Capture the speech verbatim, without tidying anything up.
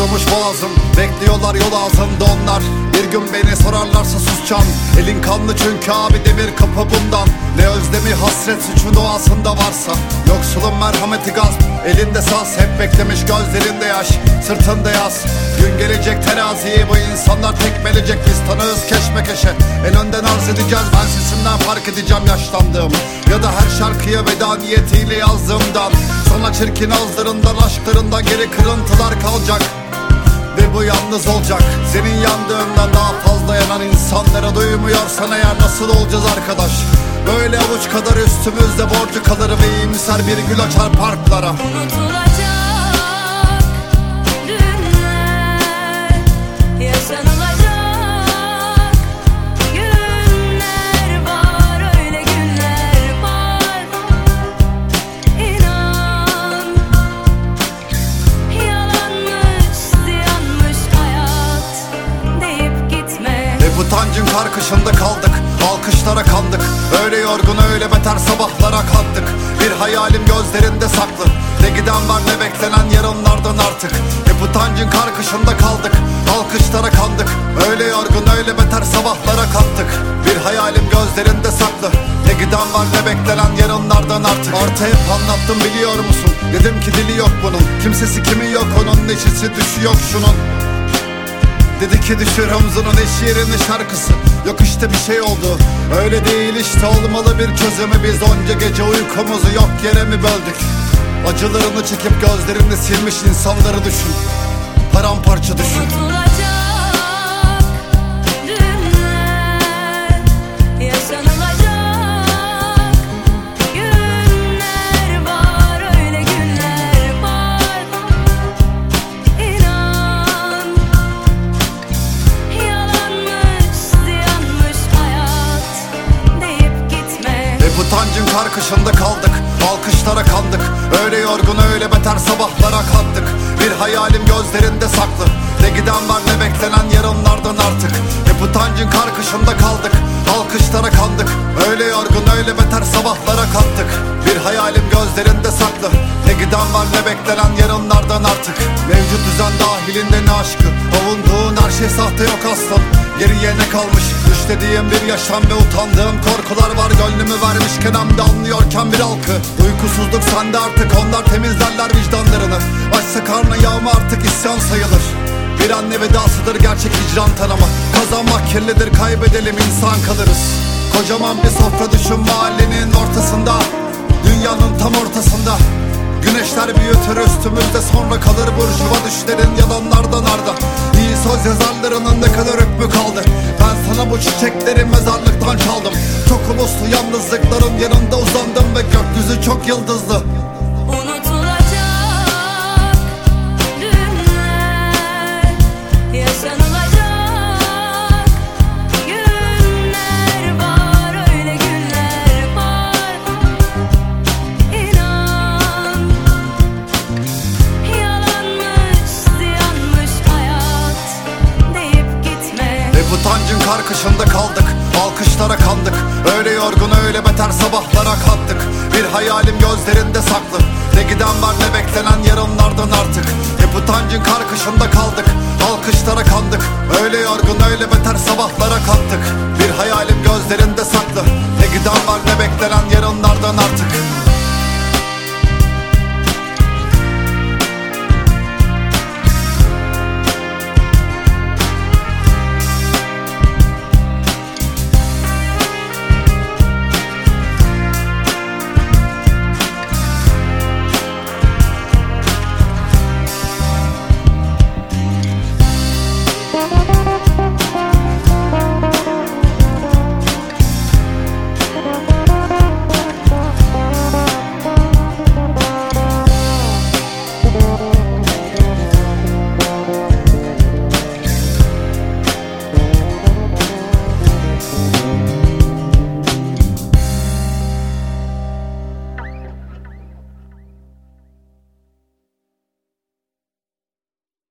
kurumuş boğazım, bekliyorlar yol ağzımda onlar. Bir gün beni sorarlarsa susacağım. Elin kanlı çünkü abi, demir kapı bundan. Ne özlemi hasret suçun doğasında varsa. Yoksulun merhameti gazp, elinde saz. Hep beklemiş gözlerinde yaş, sırtında yaz. Gün gelecek teraziyi bu insanlar tekmelecek. Biz tanığız keşmekeşe, en önden arz edeceğiz. Ben sesimden fark edeceğim yaşlandığımı, ya da her şarkıya veda niyetiyle yazdığımdan. Sana çirkin ağızlarından, aşklarından geri kırıntılar kalacak. Ve bu yalnız olacak. Senin yandığından daha fazla yanan insanlara duymuyorsan eğer nasıl olacağız arkadaş? Böyle avuç kadar üstümüzde borcu kalır ve iyimser bir gül açar parklara. Unutulacak günler, yaşanılacak günler var, öyle günler var. İnan, yalanmış, ziyanmış hayat deyip gitme. Hep utancın karkışında kaldık, alkışlara kandık. Öyle yorgun öyle beter sabahlara kattık. Bir hayalim gözlerinde saklı, ne giden var ne beklenen yarınlardan artık. Hep utancın karkışında kaldık, alkışlara kandık. Öyle yorgun öyle beter sabahlara kattık. Bir hayalim gözlerinde saklı, ne giden var ne beklenen yarınlardan artık. Artı hep anlattım biliyor musun, dedim ki dili yok bunun. Kimsesi kimi yok onun, neşesi düşü yok şunun. Dedi ki düşür omzunun eş yerini şarkısı. Yok işte bir şey oldu, öyle değil işte, olmalı bir çözümü. Biz onca gece uykumuzu yok yere mi böldük? Acılarını çekip gözlerini silmiş insanları düşün, paramparça düşün. Unutulacak günler, yaşanılacak günler var, öyle günler var. İnan, yalanmış, ziyanmış hayat deyip gitme. Hep utancın karkışında kaldık, alkışlara kandık. Öyle yorgun öyle beter sabahlara kattık. Bir hayalim gözlerinde saklı, ne giden var ne beklenen yarınlardan artık. Hep utancın karkışında kaldık, alkışlara kandık. Öyle yorgun öyle beter sabahlara kattık. Bir hayalim gözlerinde saklı, ne giden var ne beklenen yarınlardan artık. Mevcut düzen dahilinde ne aşkı, avunduğun her şey sahte yok aslan. Geriye ne kalmış, düşlediğim bir yaşam ve utandığım korkular var. Gönlümü vermişken hem de anlıyorken bir halkı. Uykusuzluk sende artık, onlar temizlerler vicdanlarını. Açsa karnı yağma artık isyan sayılır. Bir anne vedasıdır gerçek hicran tanımı. Kazanmak kirlidir, kaybedelim insan kalırız. Kocaman bir sofra düşün mahallenin ortasında, dünyanın tam ortasında. Güneşler büyütür üstümüzde, sonra kalır burjuva düşlerin yalanlardan arda. İyi söz yazarlarının ne kadar hükmü kaldı? Ben sana bu çiçekleri mezarlıktan çaldım. Çok uluslu yalnızlıkların yanında uzandım ve gökyüzü çok yıldızlı. Unutulacak günler, yaşanılacak günler var, öyle günler var. İnan, yalanmış, ziyanmış hayat deyip gitme. Hep utancın karkışında kaldık, alkışlara kandık. Öyle yorgun öyle beter sabahlara kattık. Bir hayalim gözlerinde saklı, ne giden var ne beklenen yarınlardan artık. Hep utancın karkışında kaldık, alkışlara kandık. Öyle yorgun öyle beter sabahlara kattık.